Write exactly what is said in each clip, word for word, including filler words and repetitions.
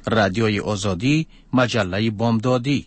رادیوی آزادی، مجله بامدادی.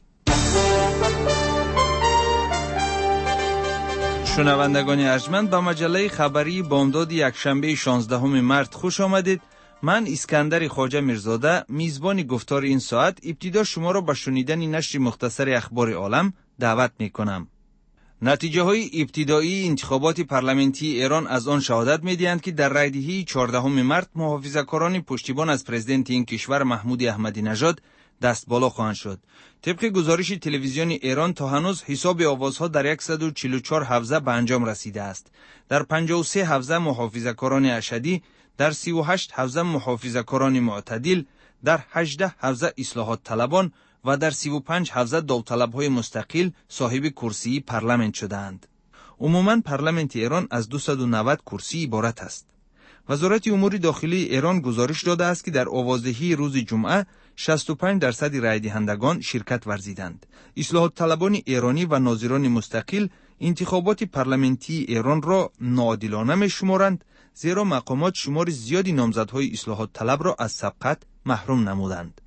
شنوندگان ارجمند، به مجله خبری بامداد یکشنبه شانزدهم مارس خوش آمدید. من اسکندر خواجه میرزاده، میزبان گفتار این ساعت، ابتدا شما را به شنیدن نشر مختصر اخبار عالم دعوت می کنم. نتیجه های ابتدایی انتخابات پارلمانتی ایران از آن شهادت می دهند که در رایدهی چهاردهم مارس محافظه‌کاران پشتیبان از پرزیدنت این کشور محمود احمدی نژاد دست بالا خواهند شد. طبق گزارش تلویزیون ایران تا هنوز حساب آوازها در صد و چهل و چهار حوزه به انجام رسیده است. در پنجاه و سه حوزه محافظه‌کاران اشدی، در سی و هشت حوزه محافظه‌کاران معتدل، در هجده حوزه اصلاحات طلبان و در سی و پنج حوزه داوطلب‌های مستقل صاحب کرسی پارلمان شدند. عموماً پارلمانت ایران از دویست و نود کرسی عبارت است. وزارت امور داخلی ایران گزارش داده است که در آوازدهی روز جمعه شصت و پنج درصد رای دهندگان شرکت ورزیدند. اصلاحات طلبان ایرانی و ناظران مستقل انتخابات پارلمانتی ایران را ناعادلانه می‌شمارند، زیرا مقامات شمار زیادی نامزدهای اصلاحات طلب را از سبقت محروم نمودند.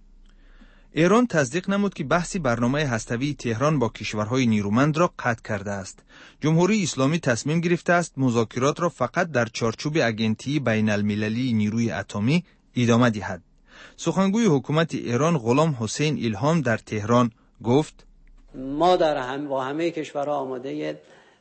ایران تصدیق نمود که بحث برنامه هسته‌ای تهران با کشورهای نیرومند را قطع کرده است. جمهوری اسلامی تصمیم گرفته است مذاکرات را فقط در چارچوب اگنتی بین المللی نیروی اتمی ادامه دهد. سخنگوی حکومت ایران غلام حسین الهام در تهران گفت: ما در هم با همه کشورها آماده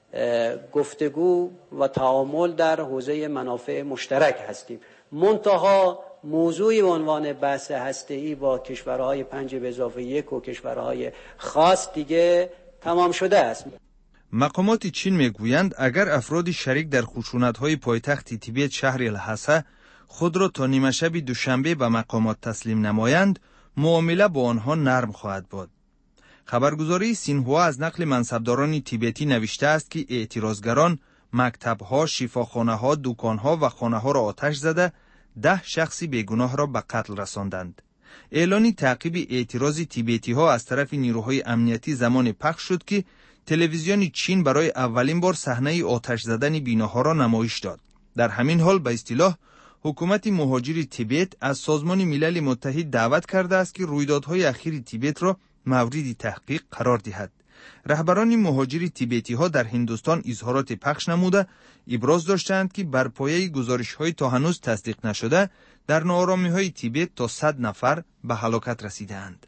گفتگو و تعامل در حوزه منافع مشترک هستیم. منتها موضوعی به عنوان بحث هسته‌ای با کشورهای پنج به اضافه یک و کشورهای خاص دیگه تمام شده است. مقامات چین میگویند اگر افراد شریک در خشونت‌های پایتخت تیبت شهر الحصه خود را تا نیمه شب دوشنبه به مقامات تسلیم نمایند، معامله با آنها نرم خواهد بود. خبرگزاری سینهوا از نقل منصبداران تیبتی نوشته است که اعتراضگران مکتب‌ها، شفاخانه‌ها، دکان‌ها و خانه‌ها را آتش زده ده شخصی بیگناه را به قتل رساندند. اعلانی تعقیب اعتراض تیبتی‌ها از طرف نیروهای امنیتی زمان پخش شد که تلویزیون چین برای اولین بار صحنه آتش زدن بیناها را نمایش داد. در همین حال به اصطلاح حکومت مهاجر تیبت از سازمان ملل متحد دعوت کرده است که رویدادهای اخیر تیبت را مورد تحقیق قرار دهد. رهبران مهاجر تیبتی ها در هندوستان اظهارات پخش نموده ابراز داشتند که بر پایه گزارش های تا هنوز تصدیق نشده در ناآرامی های تیبت تا صد نفر به هلاکت رسیدند.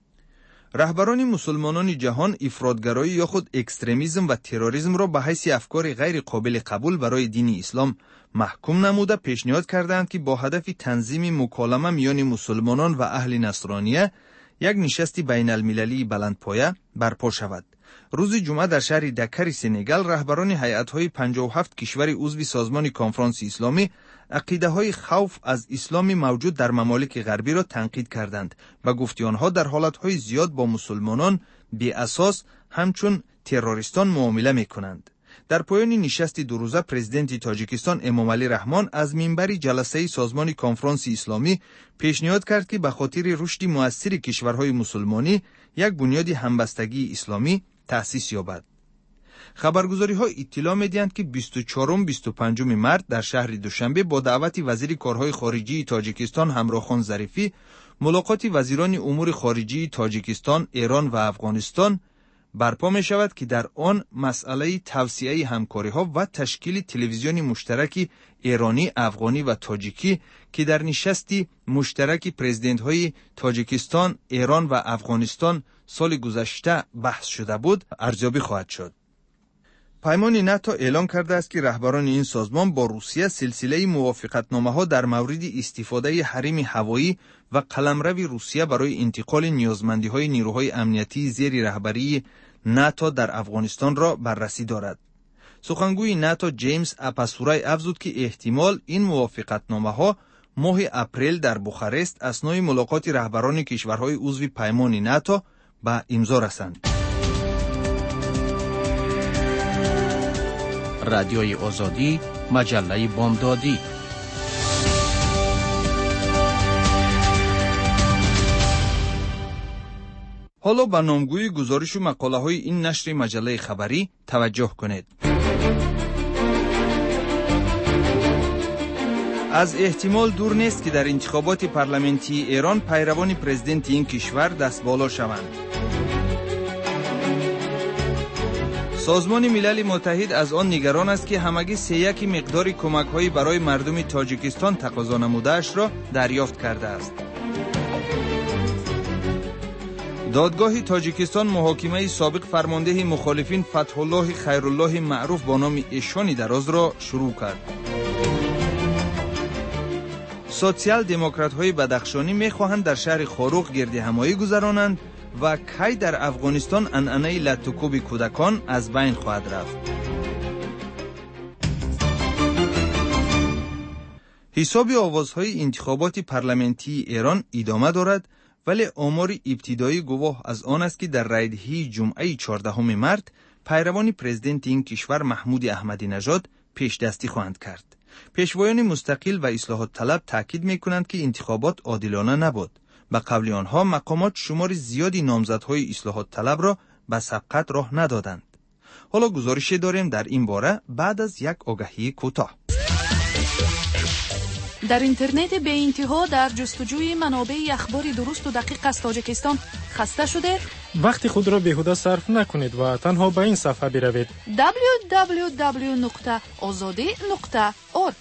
رهبران مسلمانان جهان افراطگرایی یا خود اکستریمیسم و تروریسم را به حیث افکار غیر قابل قبول برای دین اسلام محکوم نموده پیشنهاد کردند که با هدف تنظیم مکالمه میان مسلمانان و اهل نصرانیه یک نشست بین المللی بلندپایه برپا شود. روز جمعه در شهر دکر سنگال رهبران هیئت‌های پنجاه و هفت کشور عضو سازمان کنفرانس اسلامی عقیده‌های خوف از اسلام موجود در ممالک غربی را تنقید کردند و گفت آنها در حالت‌های زیاد با مسلمانان بی اساس همچون تروریستان معامله می‌کنند. در پایان نشست دو روزه پرزیدنت تاجیکستان امامعلی رحمان از منبر جلسه سازمان کنفرانس اسلامی پیشنهاد کرد که به خاطر رشد مؤثر کشورهای مسلمانی یک بنیاد همبستگی اسلامی تأسیس یابد. خبرگزاری‌ها اطلاع می‌دهند که بیست و چهارم و بیست و پنجم مارس در شهر دوشنبه با دعوت وزیر کارهای خارجی تاجیکستان همراخان ظریفی ملاقات وزیران امور خارجه تاجیکستان، ایران و افغانستان برپا می شود که در آن مسئله توسعه همکاری ها و تشکیل تلویزیون مشترک ایرانی، افغانی و تاجیکی که در نشستی مشترک پرزیدنت های تاجیکستان، ایران و افغانستان سال گذشته بحث شده بود ارزیابی خواهد شد. پیمان ناتو اعلام کرده است که رهبران این سازمان با روسیه سلسله موافقتنامه‌ها در مورد استفاده حریم هوایی و قلمرو روسیه برای انتقال نیازمندی‌های نیروهای امنیتی زیر رهبری ناتو در افغانستان را بررسی دارد. سخنگوی ناتو جیمز اپاسورای افزود که احتمال این موافقتنامه‌ها ماه اپریل در بوخارست اثنای ملاقات رهبران کشورهای عضو پیمان ناتو به امضا رسند. رادیوی آزادی، مجله بامدادی. حالا به نامگوی گزارش و مقاله های این نشر مجله خبری توجه کنید. از احتمال دور نیست که در انتخابات پارلمانی ایران پیروان پرزیدنت این کشور دست بالا شوند. سازمان ملل متحد از آن نگران است که همگی سه یک مقدار کمک‌های برای مردم تاجیکستان تقاضا نموده‌اش را دریافت کرده است. دادگاه تاجیکستان محاکمه سابق فرمانده مخالفین فتح الله خیرالله معروف با نام ایشانی دراز را شروع کرد. سوسیال دموکرات های بدخشانی می خواهند در شهر خاروق گرد همایی گذرانند و کی در افغانستان عنعنه لطوکوب کودکان از بین خواهد رفت. حساب آوازهای انتخابات پارلمانی ایران ادامه دارد، ولی آمار ابتدایی گواه از آن است که در رایدهی جمعه چهاردهم مارس پیروان پرزیدنت این کشور محمود احمدی نژاد پیش دستی خواهند کرد. پیشوایان مستقل و اصلاحات طلب تاکید می‌کنند که انتخابات عادلانه نبود. به قول آنها مقامات شمار زیادی نامزدهای اصلاحات طلب را به سبقت راه ندادند. حالا گزارشی داریم در این باره بعد از یک آگهی کوتاه. در اینترنت به انتها در جستجوی منابع اخبار درست و دقیق از تاجیکستان خسته شده؟ وقت خود را بیهوده صرف نکنید و تنها به این صفحه بروید دبلیو دبلیو دبلیو نقطه آزادی نقطه اورگ.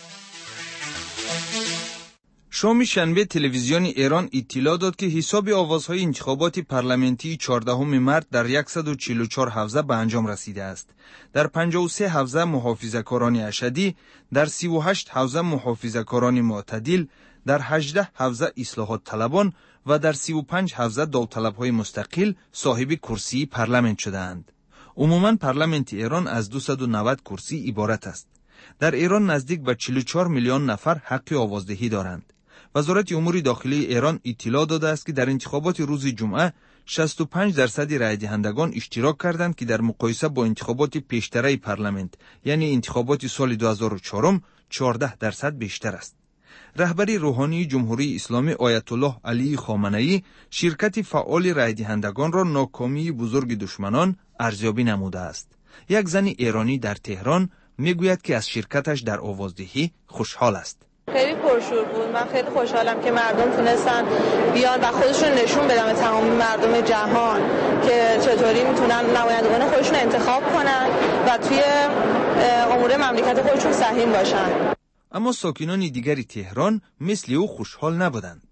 شام شنبه تلویزیون ایران اطلاع داد که حساب آوازهای انتخابات پارلمانی چهاردهم مارس در صد و چهل و چهار حوزه به انجام رسیده است. در پنجاه و سه حوزه محافظه‌کاران اشدی، در سی و هشت حوزه محافظه‌کاران معتدل، در هجده حوزه اصلاحات طلبان و در سی و پنج حوزه داوطلب‌های مستقل صاحب کرسی پارلمان شدند. عموماً پارلمانت ایران از دویست و نود کرسی عبارت است. در ایران نزدیک به چهل و چهار میلیون نفر حق آوازدهی دارند. وزارت امور داخلی ایران اطلاع داده است که در انتخابات روز جمعه شصت و پنج درصد رای دهندگان اشتراک کردند که در مقایسه با انتخابات پیشتر پارلمان یعنی انتخابات سال دو هزار و چهار چهارده درصد بیشتر است. رهبری روحانی جمهوری اسلامی آیت الله علی خامنه‌ای شرکت فعال رای دهندگان را ناکامی بزرگ دشمنان ارزیابی نموده است. یک زن ایرانی در تهران میگوید که از شرکتش در آوازدهی خوشحال است. خیلی پرشور بود. من خیلی خوشحالم که مردم تونستن بیان و خودشون نشون بدن به تمام مردم جهان که چطوری میتونن نمایندگان خودشون انتخاب کنن و توی امور مملکت خودشون سهیم باشن. اما ساکنان دیگری تهران مثل او خوشحال نبودند.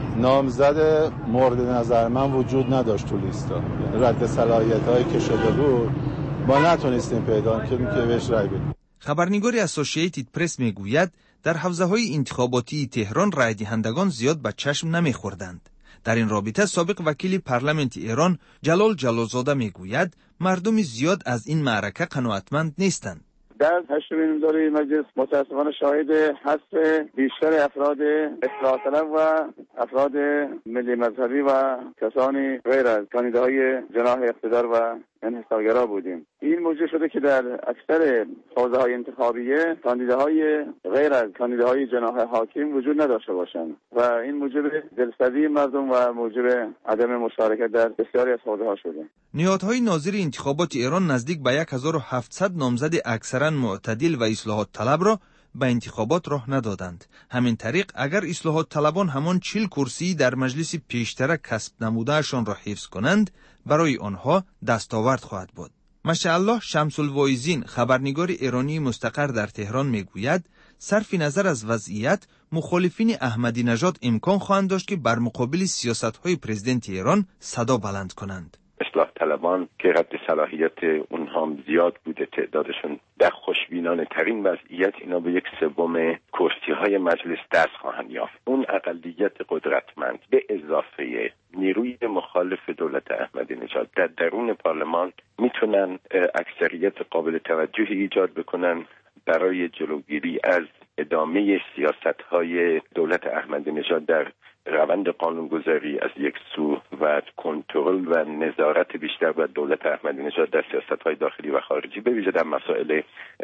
نامزد مورد نظر من وجود نداشت تو لیستا. رد صلاحیت‌هایی که شده بود ما نتونستیم پیدا کنیم که بهش رای بدیم. خبرنگاری اسوسییتد پرس میگوید در حوزه‌های انتخاباتی تهران رای دهندگان زیاد به چشم نمی‌خوردند. در این رابطه سابق وکیل پارلمانت ایران جلال جلالزاده میگوید مردم زیاد از این معرکه قناعتمند نیستند. در هشتمین امضای مجلس متاسفانه شاهد حذف بیشتر افراد اصلاح طلب و افراد ملی مذهبی و کسانی غیر از کاندیداهای جناح اقتدار و انحصارگرا بودیم. این موجب شده که در اکثر حوزه‌های انتخابیه کاندیداهای غیر از کاندیداهای جناح حاکم وجود نداشته باشند و این موجب دلسردی مردم و موجب عدم مشارکت در بسیاری از حوزه‌ها شده. نهادهای ناظر انتخابات ایران نزدیک به هزار و هفتصد نامزد اکثرا معتدل و اصلاحات طلب را به انتخابات راه ندادند. همین طریق اگر اصلاحات طلبان همان چهل کرسی در مجلس پیشتر کسب نمودهشان را حفظ کنند برای آنها دستاورد خواهد بود. ماشاءالله شمس الواعظین خبرنگار ایرانی مستقر در تهران میگوید صرف نظر از وضعیت مخالفین احمدی نژاد امکان خواهند داشت که بر مقابل سیاست‌های پرزیدنت ایران صدا بلند کنند. اصلاح طلبان که رد صلاحیت اونها زیاد بوده تعدادشون در خوشبینانه ترین وضعیت اینا به یک سوم کرسی های مجلس دست خواهند یافت. اون اقلیت قدرتمند به اضافه نیروی مخالف دولت احمدی نژاد در درون پارلمان میتونن اکثریت قابل توجهی ایجاد بکنن برای جلوگیری از ادامه سیاست‌های دولت احمدی نژاد در روند قانونگذاری از یک سو و کنترل و نظارت بیشتر بر دولت احمدی نژاد در سیاست‌های داخلی و خارجی به ویژه در مسائل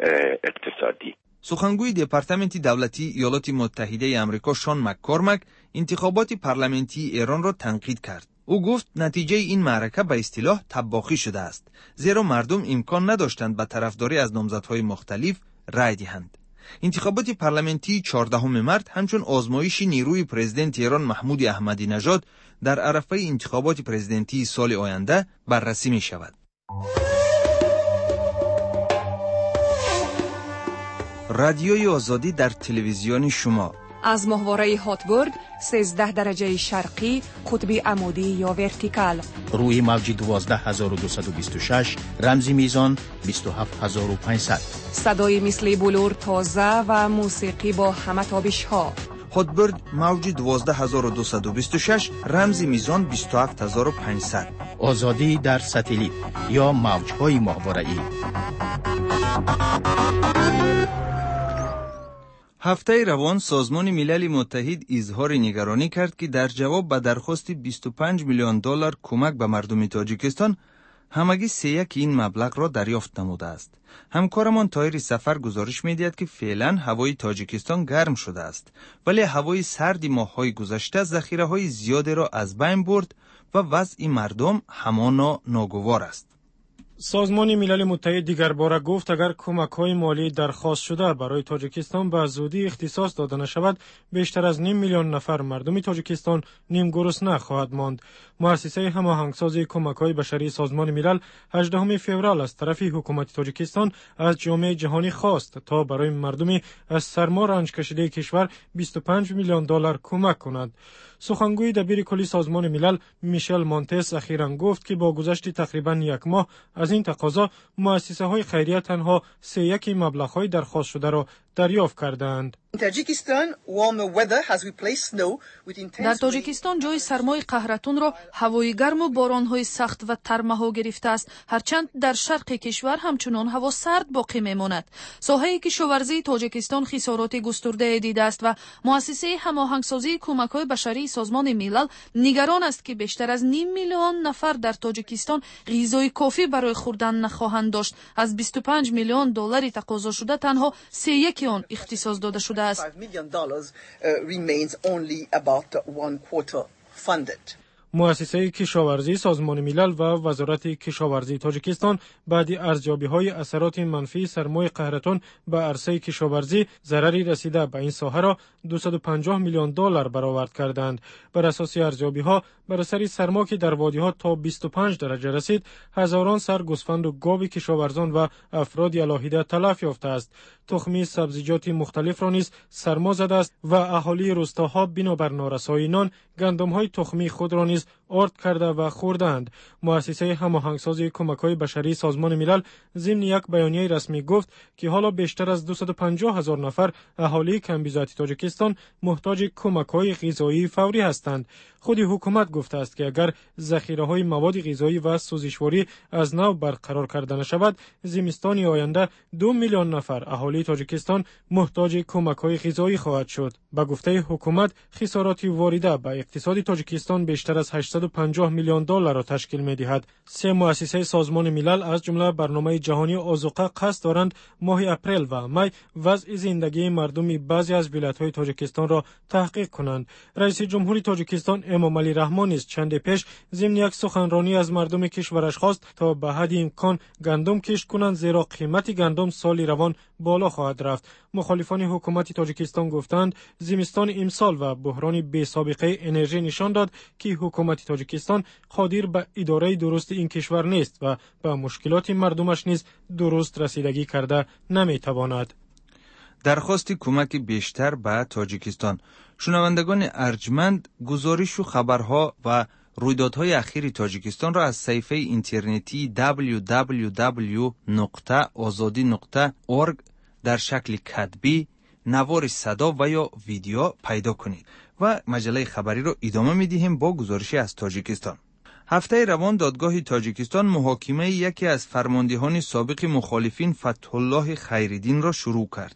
اقتصادی. سخنگوی دپارتمنت دولتی ایالات متحده آمریکا شان مک‌کورمک انتخابات پارلمانی ایران را تنقید کرد. او گفت نتیجه این معرکه به اصطلاح تباخی شده است، زیرا مردم امکان نداشتند به طرفداری از نامزدهای مختلف رای دهند. انتخابات پارلمانتی چهاردهم مارس همچون آزمایش نیروی پرزیدنت ایران محمود احمدی نژاد در عرصه انتخابات پرزیدنتی سال آینده بررسی می شود. رادیوی آزادی در تلویزیون شما از ماهواره هاتبورد سیزده درجه شرقی قطب عمودی یا ورتیکال روی موج دوازده هزار و دویست و بیست و شش رمزی میزان بیست و هفت هزار و پانصد. صدای مثل بلور تازه و موسیقی با همه تابش ها. هاتبورد موج دوازده هزار و دویست و بیست و شش رمزی میزان بیست و هفت هزار و پانصد. آزادی در ساتلیت یا موج‌های ماهواره‌ای. هفته روان سازمان ملل متحد اظهار نگرانی کرد که در جواب به درخواست بیست و پنج میلیون دلار کمک به مردم تاجیکستان همگی سه یک این مبلغ را دریافت نموده است. همکارمان طاهر سفر گزارش می‌دهد که فعلا هوای تاجیکستان گرم شده است، ولی هوای سرد ماه‌های گذشته ذخیره‌های زیادی را از بین برد و وضع مردم همانا ناگوار است. سازمان ملل متحد دیگر باره گفت اگر کمک‌های مالی درخواست شده برای تاجیکستان به زودی اختصاص داده نشود، بیشتر از نیم میلیون نفر مردم تاجیکستان نیم گرسنه خواهد ماند. مؤسسه هماهنگسازی کمک‌های بشری سازمان ملل هجدهم فوریه از طرف حکومت تاجیکستان از جامعه جهانی خواست تا برای مردم از سرما رنج کشیده کشور بیست و پنج میلیون دلار کمک کند. سخنگوی دبیر کلی سازمان ملل میشل مونتس اخیراً گفت که با گذشت تقریباً یک ماه از این تقاضا مؤسسه های خیریه تنها سه یک مبلغ های درخواست شده را دریافت کردند. در تاجیکستان جای سرمای قهرتون را هوای گرم و باران‌های سخت و ترمه‌ها گرفته است، هرچند در شرق کشور همچنان هوا سرد باقی میماند. ساحه کشاورزی تاجیکستان خسارات گسترده دیده است و مؤسسه هماهنگسازی کمک‌های بشری سازمان ملل نگران است که بیشتر از نیم میلیون نفر در تاجیکستان غذای کافی برای خوردن نخواهند داشت. از بیست و پنج میلیون دلار تقاضا شده تنها سه یک آن اختصاص داده شده است. مؤسسه کشاورزی سازمان ملل و وزارت کشاورزی تاجیکستان بعد ارزیابی‌های اثرات منفی سرمای قهرتون به عرصه کشاورزی ضرری رسیده به این ساحه را دویست و پنجاه میلیون دلار برآورد کردند. بر اساس ارزیابی‌ها بر اثر سرما که در وادی‌ها تا بیست و پنج درجه رسید، هزاران سر گوسفند و گاو کشاورزان و افراد الهیده تلف یافته است. تخمی سبزیجات مختلف را نیز سرما زده است و اهالی روستاها بنابر نارسایی نان گندم‌های تخمی خود را نیز آرد کرده و خوردند. مؤسسه هماهنگسازی کمک‌های بشری سازمان ملل ضمن یک بیانیه رسمی گفت که حالا بیشتر از دویست و پنجاه هزار نفر اهالی کمبیزات تاجیکستان محتاج کمک‌های غذایی فوری هستند. خود حکومت گفته است که اگر ذخیره‌های مواد غذایی و سوزشواری از نو برقرار کرده نشود، زمستان آینده دو میلیون نفر اهالی تاجیکستان محتاج کمک‌های غذایی خواهد شد. با گفته حکومت، خسارات وارده به اقتصاد تاجیکستان بیشتر از هشتصد و پنجاه میلیون دلار را تشکیل می‌دهد. سه مؤسسه سازمان ملل از جمله برنامه جهانی آذوقه قصد دارند ماه اپریل و می وضع زندگی مردم بعضی از ولایت‌های تاجیکستان را تحقیق کنند. رئیس جمهوری تاجیکستان امام علی رحمان نیز چند پیش ضمن یک سخنرانی از مردم کشورش خواست تا به حد امکان گندم کشت کنند، زیرا قیمت گندم سال روان بالا خواهد رفت. مخالفان حکومت تاجیکستان گفتند زمستان امسال و بحران بی سابقه انرژی نشان داد که حکومت تاجیکستان قادر به اداره درست این کشور نیست و به مشکلات مردمش نیز درست رسیدگی کرده نمیتواند. درخواست کمک بیشتر به تاجیکستان. شنوندگان ارجمند، گزارش و خبرها و رویدادهای اخیر تاجیکستان را از صفحه اینترنتی دبلیو دبلیو دبلیو نقطه آزادی نقطه اورگ در شکل کتبی، نوار صدا و یا ویدیو پیدا کنید و مجله خبری را ادامه می‌دهیم با گزارشی از تاجیکستان. هفته روان دادگاه تاجیکستان محاکمه یکی از فرماندهان سابق مخالفین فتح الله خیرالدین را شروع کرد.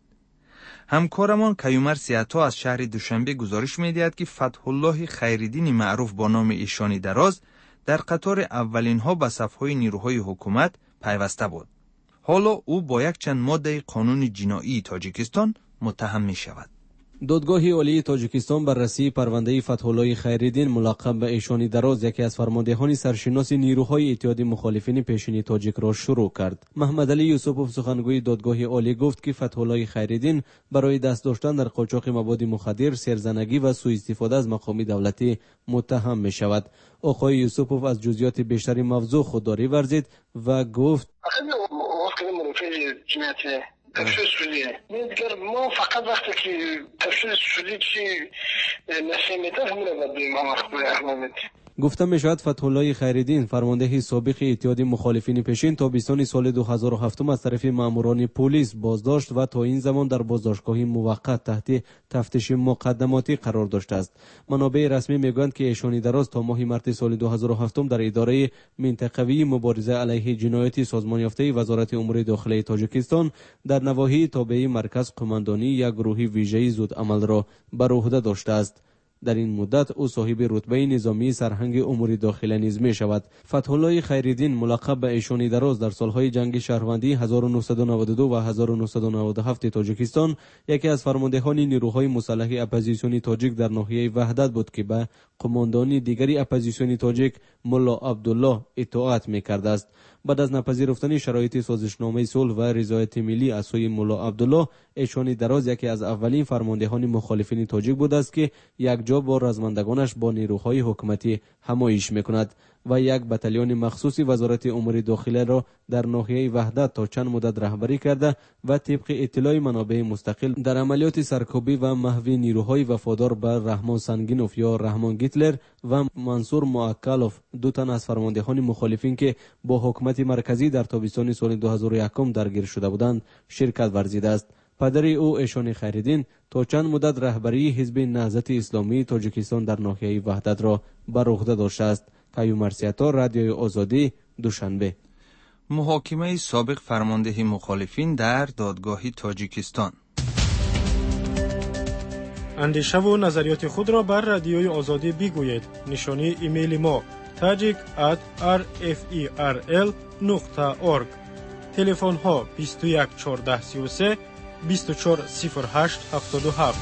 همکارمان کیومر سیاتا از شهر دوشنبه گزارش می‌دهد که فتح الله خیرالدین معروف با نام ایشانی دراز در قطار اولین ها به صف‌های نیروهای حکومت پیوسته بود. حالا او با یک چند ماده قانون جنایی تاجیکستان متهم می شود. دادگاه عالی تاجیکستان بررسی پرونده فتح‌الله خیرالدین ملقب به ایشانی دراز، یکی از فرماندهان سرشناس نیروهای اتحاد مخالفین پیشین تاجیک را شروع کرد. محمد علی یوسفوف سخنگوی دادگاه عالی گفت که فتح‌الله خیرالدین برای دست داشتن در قاچاق مواد مخدر، سرزنگی و سوء استفاده از مقام دولتی متهم می شود. آقای یوسفوف از جزئیات بیشتری موضوع خودداری ورزید و گفت تفسیر سولیه میگه ما فقط وقتی که تفسیر سولی چی نشمیته همونه بدیم ما مخبوی احمد. گفته می شود فتح‌الله خیرالدین فرمانده سابق اتحاد مخالفین پیشین تابستان سال دو هزار و هفت از طرف ماموران پلیس بازداشت و تا این زمان در بازداشتگاه موقت تحت تفتیش مقدماتی قرار داشته است. منابع رسمی میگویند که ایشانی دراز تا ماه مارس سال دو هزار و هفت در اداره منطقوی مبارزه علیه جنایات سازمان یافته وزارت امور داخلی تاجیکستان در نواحی تابع مرکز قماندانی یک گروه ویژه زود عمل را بر عهده داشته است. در این مدت او صاحب رتبه نظامی سرهنگ امور داخلی نیز می شود. فتح‌الله خیرالدین ملقب به ایشانی دراز در سالهای جنگ شهروندی هزار و نهصد و نود و دو و هزار و نهصد و نود و هفت تاجیکستان یکی از فرماندهان نیروهای مسلح اپوزیسیونی تاجیک در ناحیه وحدت بود که به قماندانی دیگری اپوزیسیونی تاجیک ملا عبدالله اطاعت می‌کرد است. بعد از نپذیرفتن شرایط سازشنامه صلح و رضایت ملی از سوی ملا عبدالله، ایشانی دراز یکی از اولین فرماندهان مخالفین تاجیک بود است که یک جا با رزمندگانش با نیروهای حکومتی همایش میکند و یک بتالیون مخصوصی وزارت امور داخلی را در ناحیه وحدت تا چند مدت رهبری کرده و طبق اطلاع منابع مستقل در عملیات سرکوبی و محو نیروهای وفادار به رحمان سنگینوف یا رحمان گیتلر و منصور موکلوف، دو تن از فرماندهان مخالفین که با حکومت مرکزی در تابستان سال دو هزار و یک درگیر شده بودند شرکت ورزیده است. پدر او ایشانی خیرالدین تا چند مدت رهبری حزب نهضت اسلامی تاجیکستان در ناحیه وحدت را بر عهده داشته است. قیوم مرسیتا، رادیوی آزادی، دوشنبه. محاکمه سابق فرمانده مخالفین در دادگاه تاجیکستان. اندیشه و نظریات خود را بر رادیوی آزادی بگویید. نشانی ایمیل ما tajik at r f e r l نقطه org. تلفن ها بیست و یک چهارده سی و سه بیست و چهار صفر هشت هفتاد و هفت.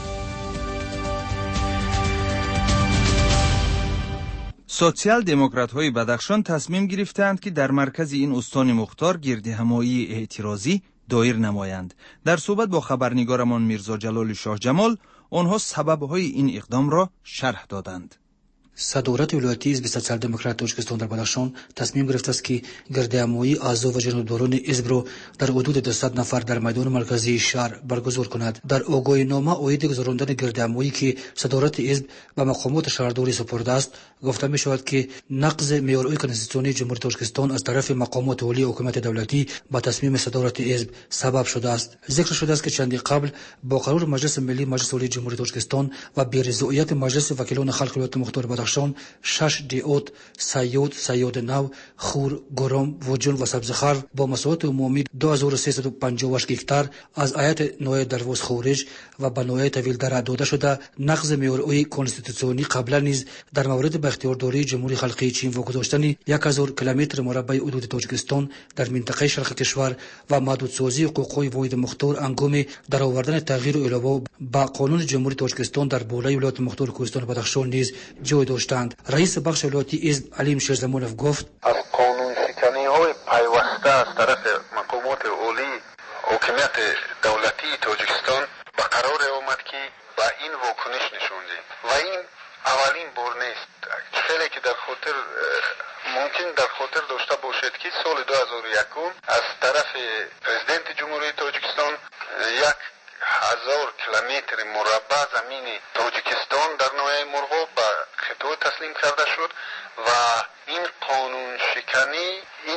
سوسیال دموکرات های بدخشان تصمیم گرفتند که در مرکز این استان مختار گردهمایی اعتراضی دایر نمایند. در صحبت با خبرنگارمان میرزا جلال شاه جمال، آنها سبب‌های این اقدام را شرح دادند. صدارت ولایتی حزب سوسیال دموکرات تاجیکستان در بدخشان تصمیم گرفته است که گردهمایی اعضا و جنودداران حزب را در حدود دویست نفر در میدان مرکزی شهر برگزار کند. در آگاهینامه عاید گذراندن گردهمایی که صدارت حزب به مقامات شهرداری سپرده است گفته می شود که نقض معیارهای کنستیتوسیونی جمهوری تاجیکستان از طرف مقامات عالی حکومت دولتی با تصمیم صدارت حزب سبب شده است. ذکر شده است که چندی قبل با قرار مجلس ملی مجلس عالی جمهوری تاجیکستان و بی‌رضایت مجلس وکیلان خلق ولایت مختار بدخشان شش دیوت سیود سیود نو خور گرم وجون و سبزخر با مساحت عمومی دو هزار و سیصد و پنجاه و هشت هکتار از ایت نوع درواز خورج و به نوع طویل در داده شده نقض معیارهای کنستیتوسیونی قبلا نیز در مورد به اختیارداری جمهوری خلقی چین واگذاشتن یک هزار کیلومتر مربع حدود تاجیکستان در منطقه شرق کشور و محدودسازی حقوقهای واحد مختار انگام در آوردن تغییر و علاوه به قانون جمهوری تاجیکستان در بالای ولایت مختار کوهستان بدخشان نیز جای داشتند. رئیس بخش ولایتی حزب علیم شیرزمانوف گفت از قانون شکنی های پیوسته از طرف مقامات عالی حکومت دولتی تاجیکستان به قرار آمد که با این واکنش نشون دهیم و این اولین بار نیست. خیلی که در خاطر ممکن در خاطر داشته باشد که سال دو هزار و یک از طرف پرزیدنت جمهوری تاجیکستان یک هزار کیلومتر مربع زمین تاجیکستان در ناحیه مرغاب به خطوط تسلیم کرده شد و این قانون شکنی، این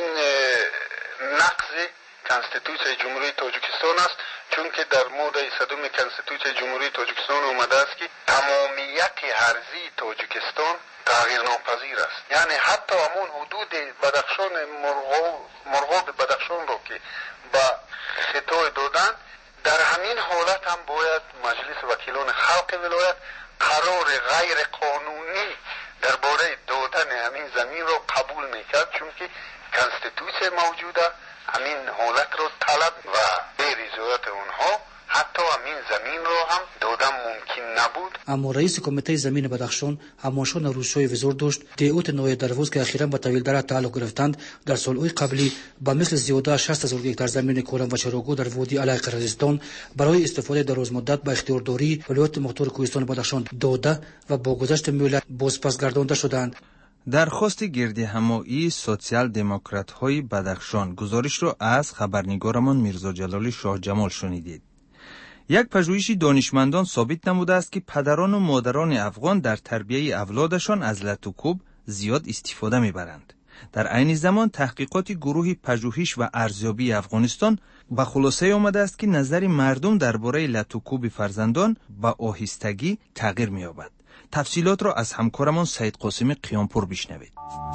نقض کنستیتوسیون جمهوری تاجیکستان است، چون که در ماده صدم کنستیتوسیون جمهوری تاجیکستان آمده است که تمامیت ارضی تاجیکستان تغییر ناپذیر است. یعنی حتی همون حدود بدخشان مرغاب مرغاب بدخشان را که به خطوط دادن، در همین حالت هم باید مجلس وکیلان خلق ولایت قرار غیر قانونی درباره دادن همین زمین را قبول میکرد، چون که کنستیتوسیون موجوده همین حالت را طلب و به رضایت اونها حتی همین زمین رو هم دادن ممکن نبود. اما رئیس کمیته زمین بدخشان هماشان روسوی وزور داشت دیوت نوع دروز که اخیراً با طویلدره تعلق گرفتند در سالهای قبلی با مثل زیاده شصت هزار هکتار زمین کلان و چراگو در وادی علیق قرقیزستان برای استفاده دراز مدت به اختیارداری ولایت مختار کوهستان بدخشان داده و با گذشت مهلت بازپس گردانده شدند. درخواست گردی همایی سوسیال دموکرات های بدخشان گزارش را از خبرنگارمان میرزا جلالی شاه جمال شنیدید. یک پژوهش دانشمندان ثابت نموده است که پدران و مادران افغان در تربیه اولادشان از لتوکوب زیاد استفاده میبرند. در عین زمان تحقیقات گروه پژوهش و ارزیابی افغانستان به خلاصه آمده است که نظر مردم درباره لتوکوب فرزندان با آهستگی تغییر می‌یابد. تفصیلات را از همکارمان سید قاسم قیامپور بشنوید.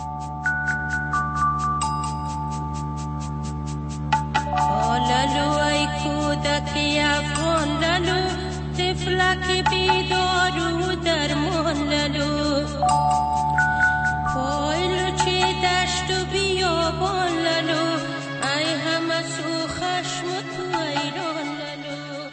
لالو ای کودکی افغان لالو طفلک بیدارو درمان لالو پایلو چه دشت و بیابان لالو ای همه سو خشم و تو ایران لالو.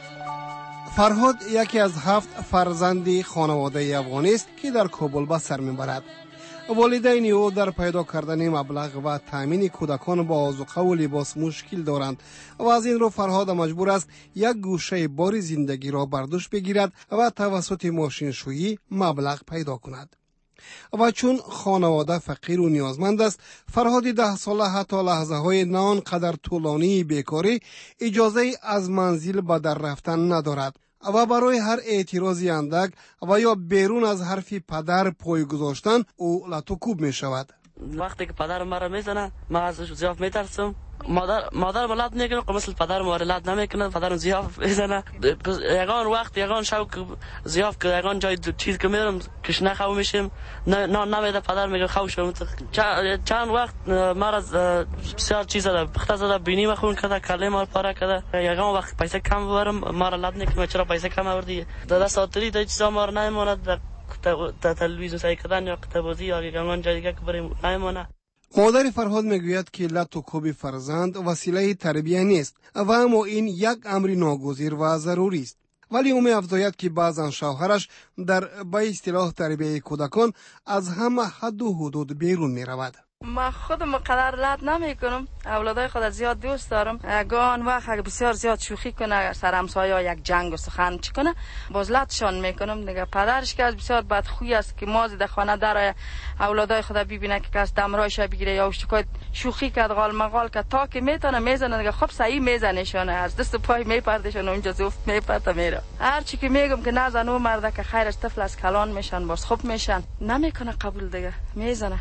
فرهاد یکی از هفت فرزندی خانواده افغانی است که در کابل به سر میبرد. والدین او در پیدا کردن مبلغ و تامین کودکان با آذوقه و لباس مشکل دارند و از این رو فرهاد مجبور است یک گوشه بار زندگی را بر دوش بگیرد و توسط ماشینشویی مبلغ پیدا کند. و چون خانواده فقیر و نیازمند است، فرهاد ده ساله حتی لحظه های نه آنقدر طولانی بیکاری اجازه از منزل به در رفتن ندارد و برای هر اعتراضی اندک و یا بیرون از حرف پدر پای گذاشتن او لتوکوب می شود. وقتی که پدر مرا میزنه ما ازش زیاف میترسم. مادر مادر ولاد میکنه که مثل پدر ما ولاد نمیکنه، پدر زیاف میزنه. یگان وقت یگان شب زیاف که یگان جای چیز که میرم کش نخو میشم نه نمیده پدر میگه خوشم. چند وقت مرا بسیار چیز داد بخت زده بینی مخون کرده کله ما پاره کرده. یگان وقت پیسه کم برم مرا لاد نکنه چرا پیسه کم آوردی دادا ساتری دای چیزا ما نمیموند در تلویزیون سعی کردن یا کتاب‌بازی یا یگان جای دیگه که بریم نمیمونه. مادر فرهاد میگوید که لتوکوب فرزند وسیله تربیه نیست و اما این یک امر ناگزیر و ضروری است. ولی او می‌افزاید که بعضا شوهرش در به اصطلاح تربیه کودکان از همه حد و حدود بیرون می‌رود. ما خودم مقدر لط نمی کنم، اولادای خود زیاد دوست دارم. اگان وقت اگه بسیار زیاد شوخی کنه سر همسایه یک جنگ و سخن چی کنه باز لطشان میکنم دیگه. پدرش که از بسیار بدخوی است که مازی در خانه در اولادای خود ببینه که کس دمرایش بگیره یا اشتکای شوخی کرد غال مغال که تا که میتونه میزنه دیگه خب صحیح میزنهشونه از دست پای میپردشون اونجا زفت میپرته میره. هر چی که میگم که نزن او مرده که خیرش طفل از کلان میشن باز خوب میشن نمیکنه قبول دیگه میزنه.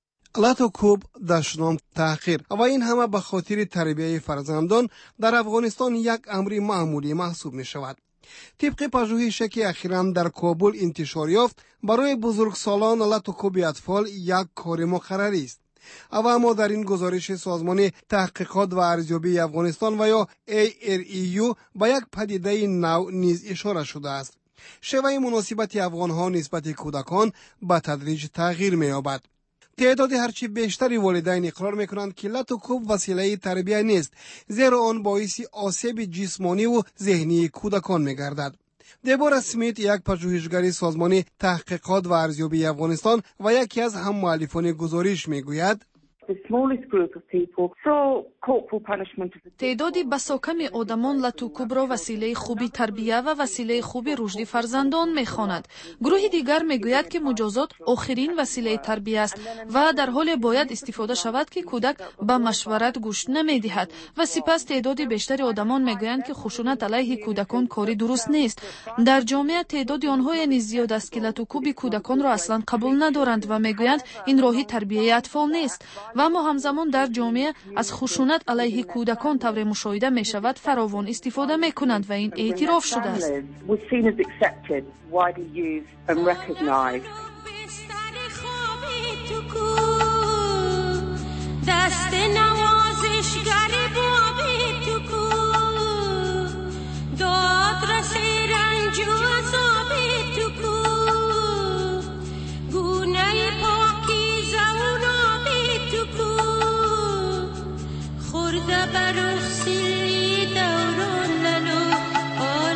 لتوکوب دشنام تحقیر و این همه به خاطر تربیه فرزندان در افغانستان یک امر معمولی محسوب می شود. طبق پژوهشی که اخیراً در کابل انتشار یافت برای بزرگسالان لتوکوب اطفال یک کار مقرری است. اما در این گزارش سازمان تحقیقات و ارزیابی افغانستان و یا ای آر ای یو به یک پدیده نو نیز اشاره شده است. شیوه مناسبت افغانها نسبت کودکان به تدریج تغییر می یابد. تعداد هرچی بیشتری والدین اقرار میکنند که لتوکوب وسیله تربیه نیست، زیرا آن باعث آسیب جسمانی و ذهنی کودکان میگردد. دبورا سمیت یک پژوهشگر سازمان تحقیقات و ارزیابی افغانستان و یکی از هم مؤلفان گزارش میگوید تعدادی بساکمی آدمان لتوکوب را وسیله خوبی تربیه و وسیله خوبی رشد فرزندان می‌خوانند. گروه دیگر میگوید که مجازات آخرین وسیله تربیه است و در حال باید استفاده شود که کودک به مشورت گوش نمی‌دهد و سپس تعداد بیشتری آدمان میگویند که خشونت علیه کودکان کاری درست نیست. در جامعه تعداد آنها یعنی زیاد است که لتوکوب کودکان را اصلا قبول ندارند و میگویند این راهی تربیه اطفال نیست. و اما همزمان در جامعه از خشونت علیه کودکان طور مشاهده می شود فراوان استفاده می کنند و این اعتراف شده است. دست نوازشگر بابی تو کو داد رسی رنج و عذابی تو کو گونه پاکی زورابی تو کو خورده برخ سیلی دوران للو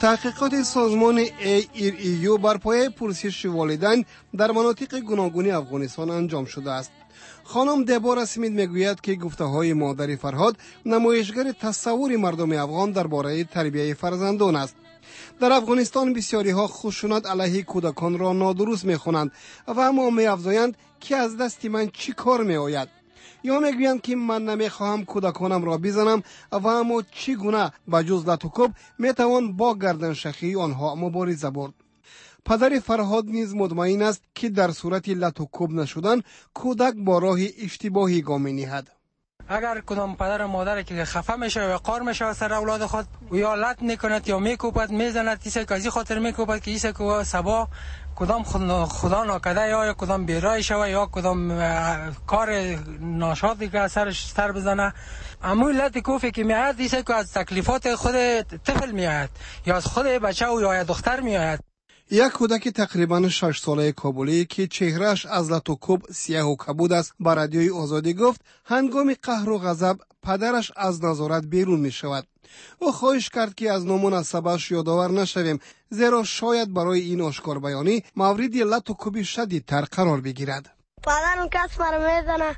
تحقیقات سازمان ای ایر ای یو بر پایه پرسش والدین در مناطق گوناگون افغانستان انجام شده است. خانم دبورا سمیت میگوید که گفته‌های مادر فرهاد نمایشگر تصور مردم افغان درباره تربیت فرزندان است. در افغانستان بسیاری ها خشونت علیه کودکان را نادرست می‌خوانند و اما می‌افزایند که از دست من چی کار می‌آید، یا میگویند که من نمی‌خواهم کودکانم را بزنم و اما چگونه به جز لطوکوب میتوان با گردن شخی آنها مبارزه برد. پدر فرهاد نیز مطمئن است که در صورت لطوکوب نشدن کودک با راه اشتباهی گام می‌نهد. اگر کدام پدر و مادر که خفه میشه و قار میشه سر اولاد خود و یا لط میکند یا میکوبد میزند، ایسه که از این خاطر میکوبد که ایسه که سبا کدام خدا ناکده یا کدام بیرای شوه یا کدام کار ناشادی که سرش سر بزنه. اما لط کوفی که میاد ایسه که از تکلیفات خود طفل میاد یا از خود بچه و یا دختر میاد. یک کودک تقریبا شش ساله کابلی که چهرهش از لطوکوب سیاه و کبود است با رادیوی آزادی گفت هنگام قهر و غضب پدرش از نظارت بیرون می شود. او خواهش کرد که از نامناسبش یادآور نشویم، زیرا شاید برای این آشکار بیانی مورد لطوکوبی شدیدتر قرار بگیرد. پدرم کس مرا میزنه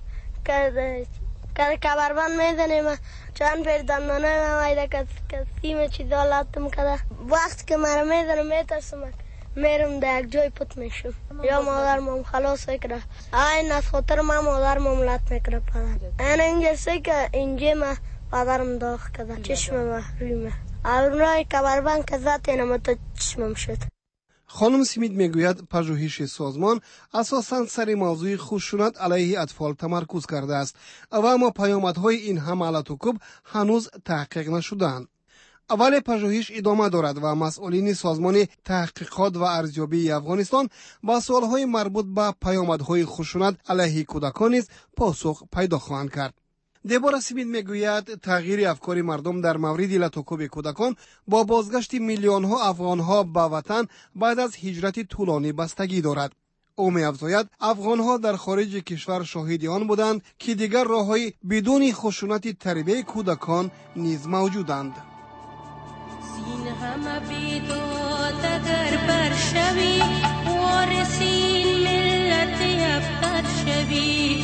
که کبربند میزنیم چند پیر دندانه میده که سیم چیزا لطم کده. وقت که مرا میزنه میترسم میرم در یک جای پت میشم یا مادرم خلاص میکنه. این از خاطر من مادرم لط میکنه پدر. این اینجا سی که اینجا ما پدرم داغ کده چشم ما روی ما اونای کبربند که زد اینم تو چشمم شد. خانم سمیت میگوید پژوهش سازمان اساساً سر موضوع خشونت علیه اطفال تمرکز کرده است و اما پیامدهای این همه لطوکوب هنوز تحقیق نشده‌اند. اول پژوهش ادامه دارد و مسئولین سازمان تحقیقات و ارزیابی افغانستان با سوالهای مربوط به پیامدهای خشونت علیه کودکان نیز پاسخ پیدا خواهند کرد. دبورا سمیت میگوید تغییر افکار مردم در مورد لطوکوب کودکان با بازگشت میلیون ها افغان ها به وطن بعد از هجرت طولانی بستگی دارد. او می‌افزاید افغان ها در خارج کشور شاهد آن بودند که دیگر راه‌های بدون خشونت تربیت کودکان نیز موجودند. سین همه بیداد اگر برشوی وارثین ملت افخر شوی،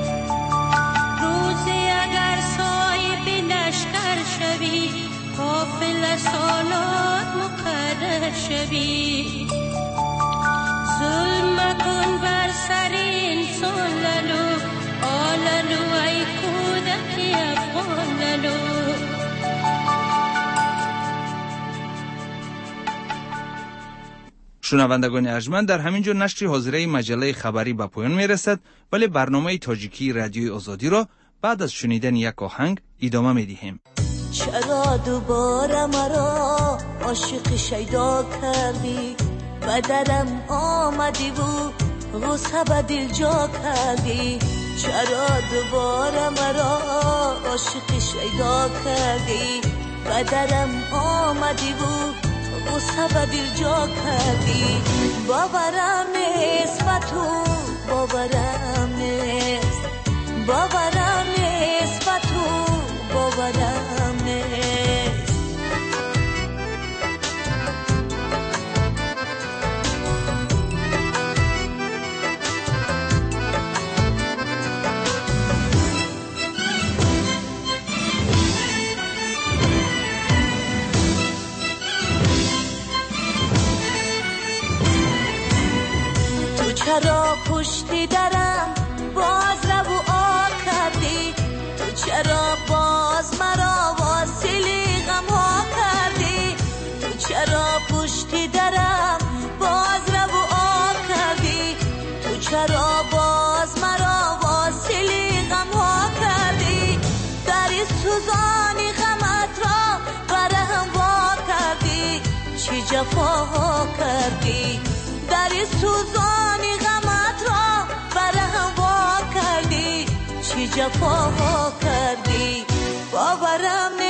روزی اگر صاحب لشکر شوی قافله سالات مقرر شوی. ظلم مکن بر سر انسان لالو آلالو ای کودک افغان لالو. شنوندگان ارجمند، در همین جا نشر حاضره مجله خبری به پایان می رسد، ولی برنامه تاجیکی رادیوی آزادی را بعد از شنیدن یک آهنگ ادامه می دهیم. چرا دوباره مرا عاشق شیدا کردی، به درم آمدی و غصه به دل جا کردی. چرا دوباره مرا عاشق شیدا کردی، به درم آمدی و غصه به دل جا کردی. باورم نیست و تو باورم نیست، باورم نیست و تو باورم نیست. چرا پشتی درم باز رو آ کردی، تو چرا باز مرا واصلی غم ها کردی. تو چرا پشتی درم باز رو آ کردی، تو چرا باز مرا واصلی غم ها کردی. در سوزانی غمت را برهم وا کردی، چی جفا کردی. در سوزانی غمت را برهم وا کردی، چی جفا کردی. باورم